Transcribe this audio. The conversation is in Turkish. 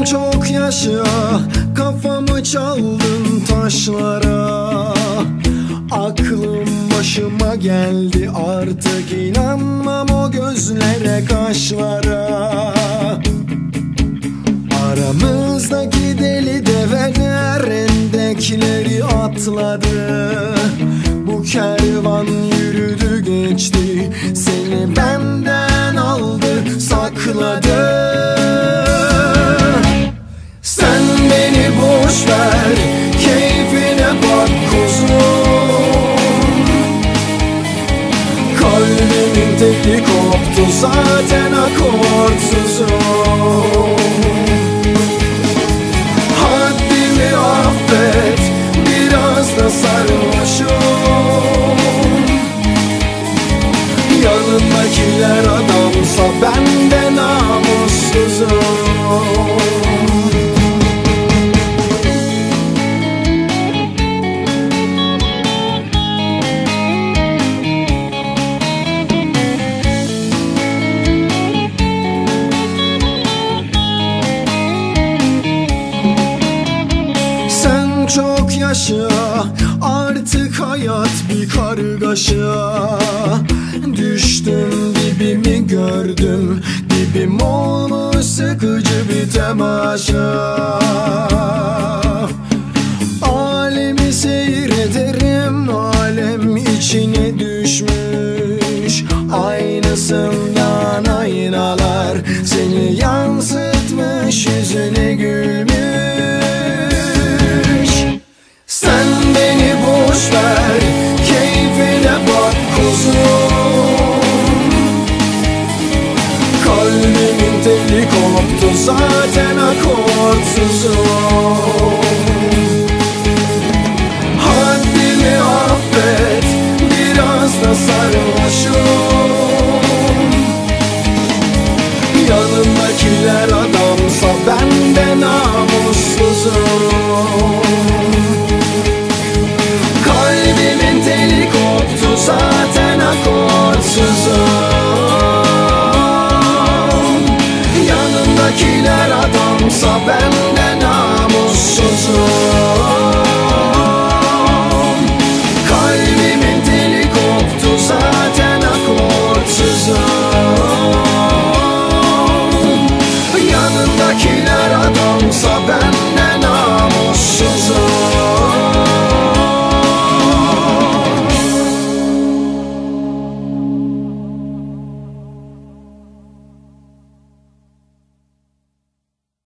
çok yaşa, kafamı çaldın taşlara. Aklım başıma geldi, artık inanmam o gözlere, kaşlara. Aramızdaki deli develer endekleri atladı. Bu kervan yürüdü geçti, seni benden aldı sakladı. Sen beni boş ver, keyfine bak kuzum. Kalbimin teli koptu, zaten akortsuzum. Haddimi affet, biraz da sarhoşum. Yanındakiler adamsa ben de namussuzum. Çok yaşa, artık hayat bir kargaşa. Düştüm, dibimi gördüm, dibim olmuş sıkıcı bir temaşa. Alemi seyrederim, alem içine düşmüş. Aynısından aynalar seni yansıtmış, yüzüne gülmüş. Sen beni boş ver, keyfine bak kuzum. Kalbimin teli koptu, zaten akortsuzum. Haddimi affet, biraz da sarhoşum. Yanımdakiler adamsa ben de namussuzum. Kalbimin teli koptu, zaten akortsuzum. Yanındakiler adamsa ben de namussuzum. Kalbimin teli koptu, zaten akortsuzum. Yanındakiler adamsa ben